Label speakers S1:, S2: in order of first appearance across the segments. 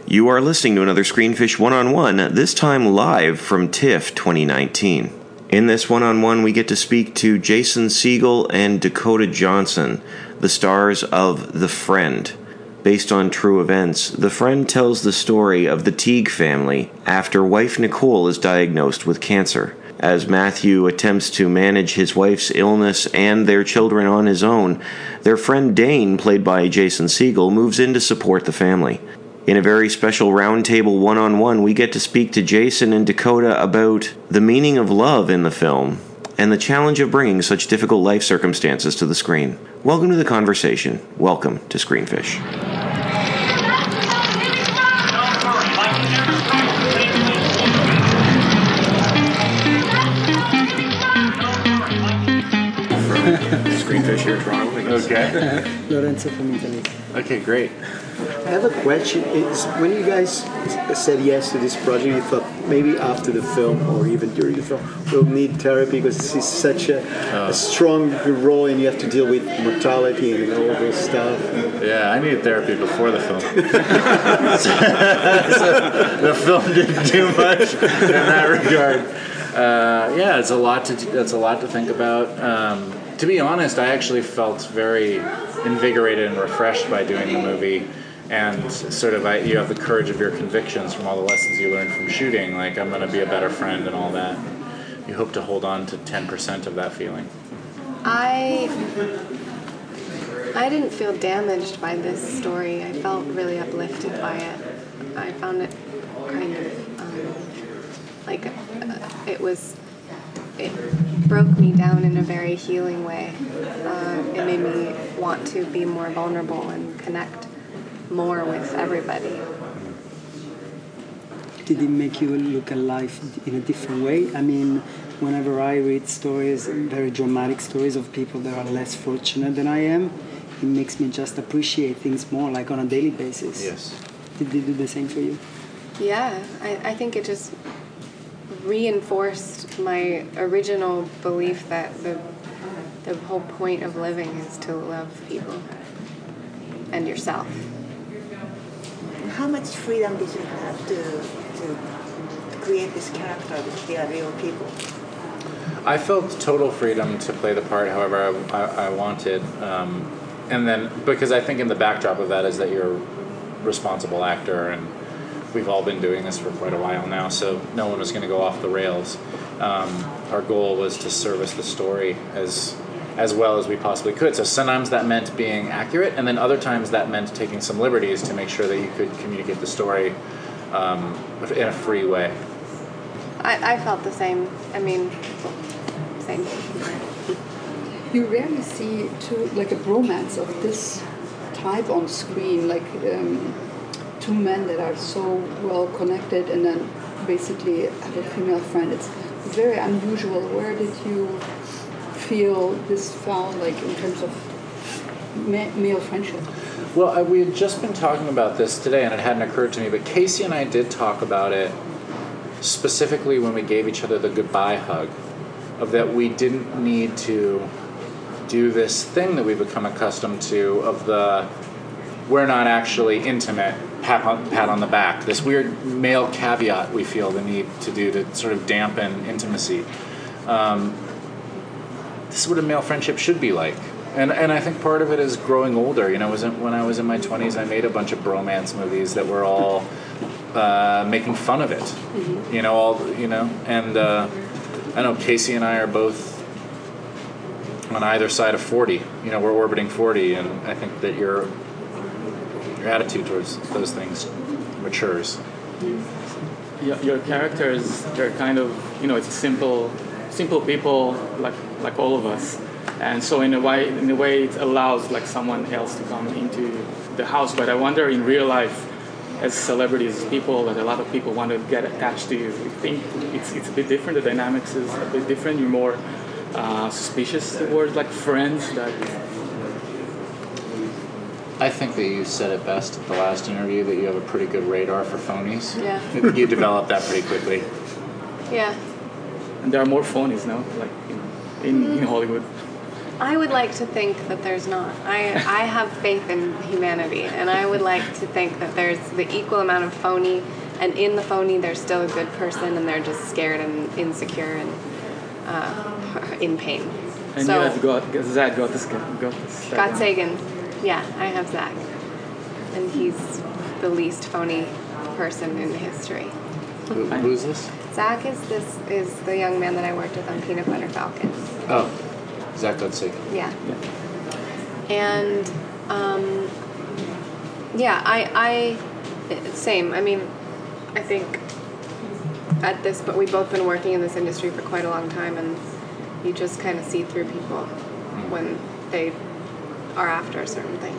S1: You are listening to another Screenfish One-on-One, this time live from TIFF 2019. In this one-on-one, we get to speak to Jason Segel and Dakota Johnson, the stars of The Friend. Based on true events, The Friend tells the story of the Teague family after wife Nicole is diagnosed with cancer. As Matthew attempts to manage his wife's illness and their children on his own, their friend Dane, played by Jason Segel, moves in to support the family. In a very special roundtable one-on-one, we get to speak to Jason and Dakota about the meaning of love in the film and the challenge of bringing such difficult life circumstances to the screen. Welcome to the conversation. Welcome to Screenfish. Screenfish here in Toronto.
S2: Okay.
S3: Lorenzo from Italy.
S2: Okay, great.
S3: I have a question. It's when you guys said yes to this project, you thought maybe after the film or even during the film we'll need therapy because this is such a strong role and you have to deal with mortality and all this stuff.
S2: Yeah, I needed therapy before the film. so the film didn't do much in that regard. Yeah, it's a lot to think about. To be honest, I actually felt very invigorated and refreshed by doing the movie. And sort of, you have the courage of your convictions from all the lessons you learned from shooting. Like, I'm going to be a better friend and all that. You hope to hold on to 10% of that feeling.
S4: I didn't feel damaged by this story. I felt really uplifted by it. I found it kind of it broke me down in a very healing way. It made me want to be more vulnerable and connect more with everybody.
S3: Did it make you look at life in a different way? I mean, whenever I read stories, very dramatic stories of people that are less fortunate than I am, it makes me just appreciate things more, like on a daily basis.
S2: Yes.
S3: Did they do the same for you?
S4: Yeah, I think it just reinforced my original belief that the whole point of living is to love people and yourself.
S5: How much freedom did you have to create this character because they are real people?
S2: I felt total freedom to play the part however I wanted. And then, because I think in the backdrop of that is that you're a responsible actor, and we've all been doing this for quite a while now, so no one was going to go off the rails. Our goal was to service the story as well as we possibly could. So sometimes that meant being accurate, and then other times that meant taking some liberties to make sure that you could communicate the story in a free way.
S4: I felt the same. I mean, same.
S6: You rarely see a bromance of this type on screen, like two men that are so well connected and then basically have a female friend. It's very unusual. Where did you feel this found, like, in terms of male friendship?
S2: Well, we had just been talking about this today, and it hadn't occurred to me, but Casey and I did talk about it specifically when we gave each other the goodbye hug, of that we didn't need to do this thing that we've become accustomed to, of the we're not actually intimate, pat on the back, this weird male caveat we feel the need to do to sort of dampen intimacy. This is what a male friendship should be like. And I think part of it is growing older. You know, when I was in my 20s, I made a bunch of bromance movies that were all making fun of it. Mm-hmm. And I know Casey and I are both on either side of 40. You know, we're orbiting 40, and I think that your attitude towards those things matures.
S7: Your characters, they're kind of, it's simple people like all of us, and so in a way it allows like someone else to come into the house. But I wonder, in real life, as celebrities, people that a lot of people want to get attached to you, you think it's a bit different. The dynamics is a bit different. You're more suspicious towards like friends. That
S2: I think that you said it best at the last interview, that you have a pretty good radar for phonies.
S4: Yeah.
S2: You developed that pretty quickly.
S4: Yeah.
S7: And there are more phonies now, like in Hollywood.
S4: I would like to think that there's not. I have faith in humanity, and I would like to think that there's the equal amount of phony, and in the phony there's still a good person, and they're just scared and insecure and in pain.
S7: And
S4: so,
S7: you have Zach got this.
S4: Scott Sagan. Yeah, I have Zach. And he's the least phony person in history.
S2: Who's this?
S4: Zach is the young man that I worked with on Peanut Butter Falcon.
S2: Oh, Zach Godsig.
S4: Yeah. And yeah, I same. I mean, I think at this, but we've both been working in this industry for quite a long time, and you just kind of see through people when they are after a certain thing.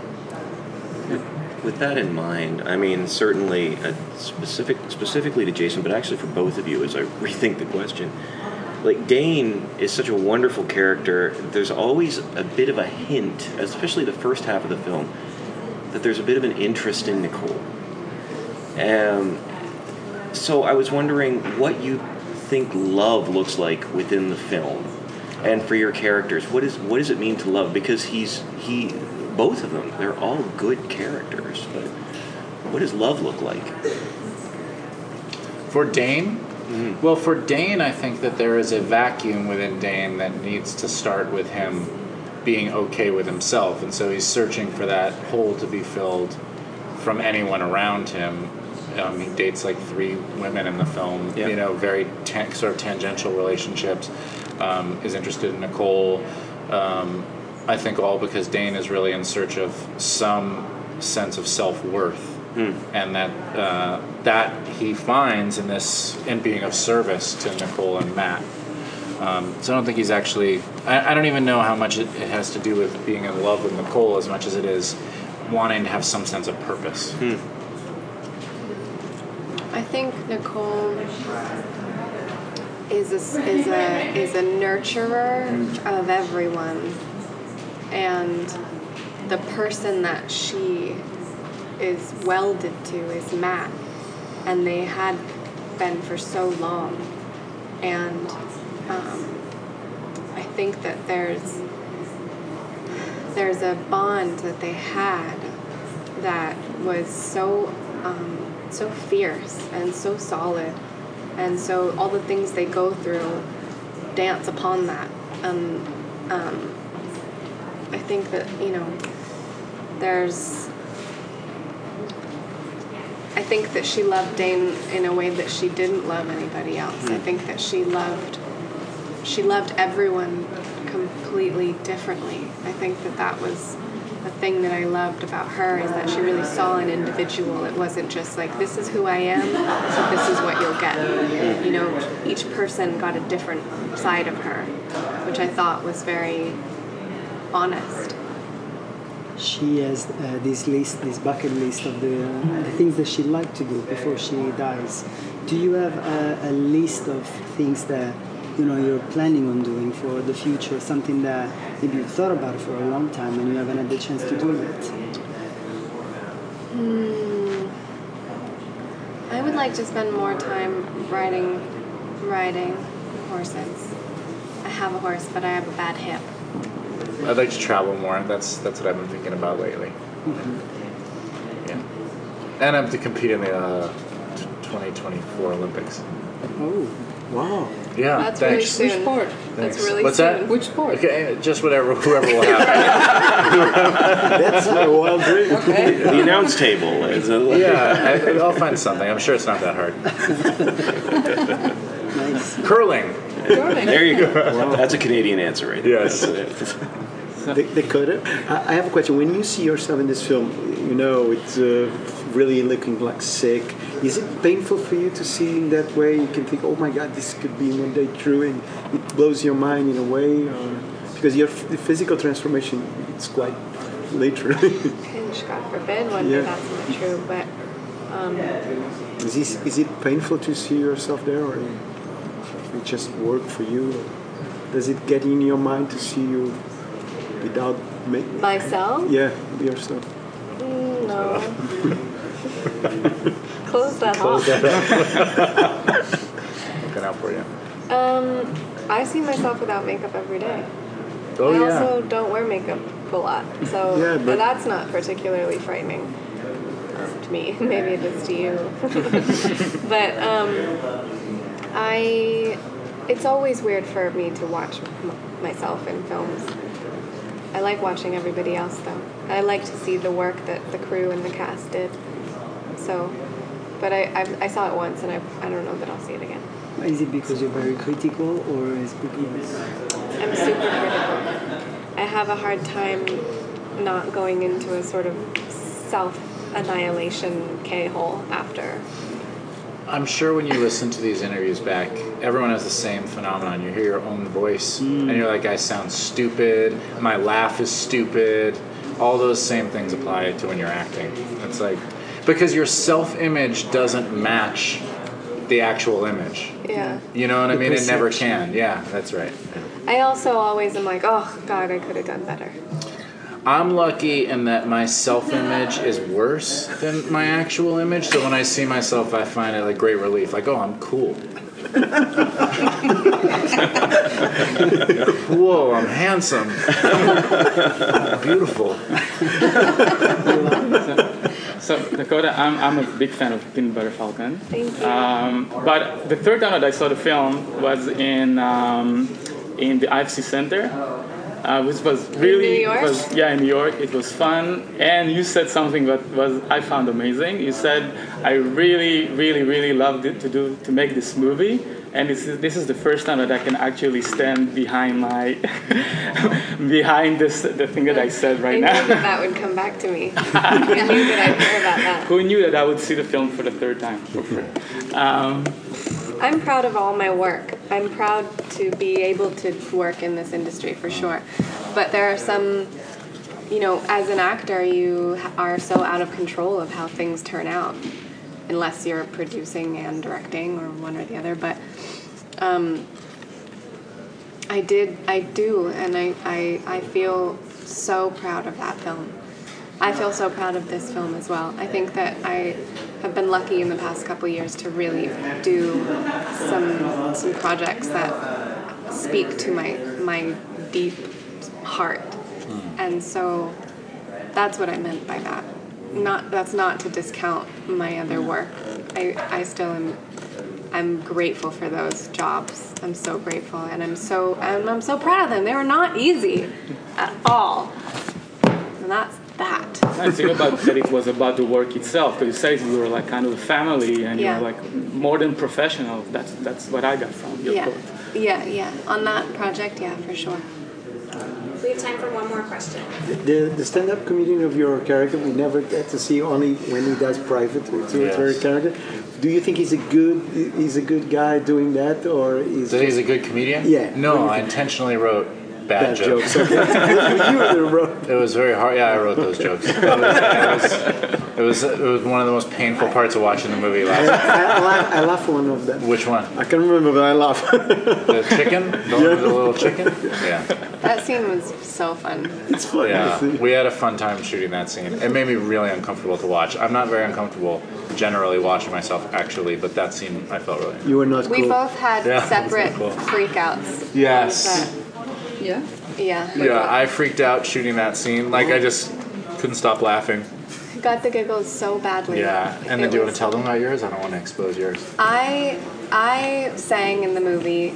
S1: With that in mind, I mean, certainly specifically to Jason, but actually for both of you as I rethink the question, like Dane is such a wonderful character. There's always a bit of a hint, especially the first half of the film, that there's a bit of an interest in Nicole. So I was wondering what you think love looks like within the film, and for your characters, what does it mean to love? Because both of them, they're all good characters, but what does love look like?
S2: For Dane? Mm-hmm. Well, for Dane, I think that there is a vacuum within Dane that needs to start with him being okay with himself, and so he's searching for that hole to be filled from anyone around him. He dates like 3 women in the film,
S1: yep.
S2: Very sort of tangential relationships, is interested in Nicole. I think all because Dane is really in search of some sense of self-worth, and that he finds in being of service to Nicole and Matt. So I don't think he's actually... I don't even know how much it has to do with being in love with Nicole as much as it is wanting to have some sense of purpose.
S4: I think Nicole is a nurturer of everyone, and the person that she is welded to is Matt, and they had been for so long, and I think that there's a bond that they had that was so fierce and so solid, and so all the things they go through dance upon that. I think that I think that she loved Dane in a way that she didn't love anybody else. I think that she loved everyone completely differently. I think that was the thing that I loved about her, is that she really saw an individual. It wasn't just like, this is who I am, so this is what you'll get. Each person got a different side of her, which I thought was very honest.
S8: She has this bucket list of the things that she'd like to do before she dies. Do you have a list of things that you're planning on doing for the future, something that maybe you've thought about for a long time and you haven't had the chance to do it?
S4: I would like to spend more time riding horses. I have a horse, but I have a bad hip.
S2: I'd like to travel more. That's what I've been thinking about lately. Yeah, and I'm to compete in the 2024 Olympics.
S8: Oh, wow!
S2: Yeah,
S4: that's
S2: thanks.
S4: really soon.
S6: Which sport?
S4: That's really
S2: What's
S4: soon.
S2: that?
S6: Which sport?
S2: Okay, just whoever will have
S3: That's a wild dream.
S6: Okay.
S1: The announce table is
S2: Yeah, I'll find something. I'm sure it's not that hard.
S8: Nice.
S2: Curling.
S1: There you go. That's a Canadian answer, right?
S2: Yes.
S3: Dakota, I have a question. When you see yourself in this film, it's really looking like sick. Is it painful for you to see in that way? You can think, oh my God, this could be one day true, and it blows your mind in a way? Because the physical transformation, it's quite later.
S4: And God forbid one day that's not true, but...
S3: Is it painful to see yourself there, or it just work for you? Does it get in your mind to see you without
S4: Myself?
S3: Yeah, yourself.
S4: No. Close that off.
S2: Looking out for you.
S4: I see myself without makeup every day.
S2: Oh,
S4: I
S2: yeah.
S4: also don't wear makeup a lot, so
S3: Yeah, but-
S4: that's not particularly frightening to me. Maybe it is to you. But it's always weird for me to watch myself in films. I like watching everybody else, though. I like to see the work that the crew and the cast did. So, but I saw it once, and I don't know that I'll see it again.
S8: Is it because you're very critical, or is it because...
S4: I'm super critical. I have a hard time not going into a sort of self-annihilation K-hole after.
S2: I'm sure when you listen to these interviews back, everyone has the same phenomenon. You hear your own voice, and you're like, I sound stupid, my laugh is stupid. All those same things apply to when you're acting. It's like, because your self-image doesn't match the actual image.
S4: Yeah.
S2: You know what I mean? It never
S8: perception.
S2: can. Yeah, that's right.
S4: I also always am like, oh, God, I could have done better.
S2: I'm lucky in that my self-image is worse than my actual image. So when I see myself, I find it like great relief. Like, oh, I'm cool. Whoa, I'm handsome. I'm beautiful.
S7: So Dakota, I'm a big fan of Peanut Butter Falcon.
S4: Thank you.
S7: But the third time that I saw the film was in the IFC Center, which was really
S4: New York?
S7: in New York. It was fun, and you said something that I found amazing. You said, I really loved it to make this movie. And this is the first time that I can actually stand behind behind the thing that I said right
S4: I
S7: now.
S4: knew that would come back to me. I knew that I'd hear about that.
S7: Who knew that I would see the film for the third time?
S4: I'm proud of all my work. I'm proud to be able to work in this industry for sure. But there are some, as an actor, you are so out of control of how things turn out, unless you're producing and directing or one or the other. But I do, and I feel so proud of that film. I feel so proud of this film as well. I think that I have been lucky in the past couple of years to really do some projects that speak to my deep heart. And so that's what I meant by that. That's not to discount my other work. I still am. I'm grateful for those jobs. I'm so grateful, and I'm so proud of them. They were not easy at all, and that's that.
S7: I think about that it was about the work itself, because you said you were like kind of a family, and
S4: Yeah.
S7: you're like more than professional. That's what I got from your quote.
S4: Yeah. On that project, yeah, for sure.
S9: We have time for one more question.
S3: The stand-up comedian of your character, we never get to see, only when he does private to her character. Do you think he's a good guy doing that, or is
S2: That he's a good comedian?
S3: Yeah.
S2: No, I intentionally wrote bad jokes.
S3: Okay. You wrote.
S2: It was very hard. Yeah, I wrote those jokes. It was one of the most painful parts of watching the movie last.
S3: I laugh one of them.
S2: Which one?
S3: I can't remember, but I laugh.
S2: The chicken? The one with the little chicken? Yeah.
S4: That scene was so fun.
S3: It's funny.
S2: Yeah. We had a fun time shooting that scene. It made me really uncomfortable to watch. I'm not very uncomfortable generally watching myself actually, but that scene I felt really.
S3: You were not
S4: We
S3: cool.
S4: both had
S2: Yeah,
S4: separate
S2: cool.
S4: freakouts.
S2: Yes.
S4: on set.
S6: Yeah.
S4: Yeah.
S2: Yeah, I freaked out shooting that scene. Like I just couldn't stop laughing.
S4: Got the giggles so badly.
S2: Yeah. And then
S4: It
S2: do you want
S4: was-
S2: to tell them about yours? I don't want to expose yours.
S4: I sang in the movie,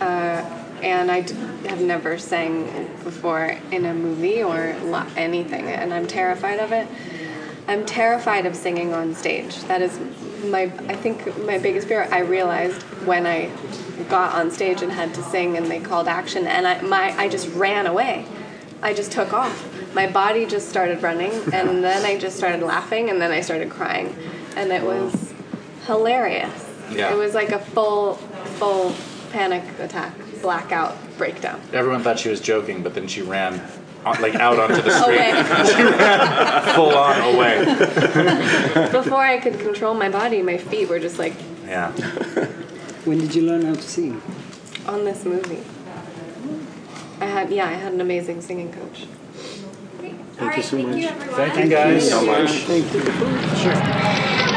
S4: and I have never sang before in a movie or anything, and I'm terrified of it. I'm terrified of singing on stage. That is I think my biggest fear. I realized when I got on stage and had to sing, and they called action, and I just ran away. I just took off. My body just started running, and then I just started laughing, and then I started crying, and it was hilarious.
S2: Yeah.
S4: It was like a full panic attack, blackout, breakdown.
S2: Everyone thought she was joking, but then she ran out onto the street.
S4: Away.
S2: She ran full on away.
S4: Before I could control my body, my feet were just like
S2: Yeah.
S8: When did you learn how to sing?
S4: on this movie. I had an amazing singing coach.
S9: All right,
S3: so
S9: thank
S3: much.
S9: you everyone.
S2: Thank you guys so much.
S3: Thank you.
S2: Sure.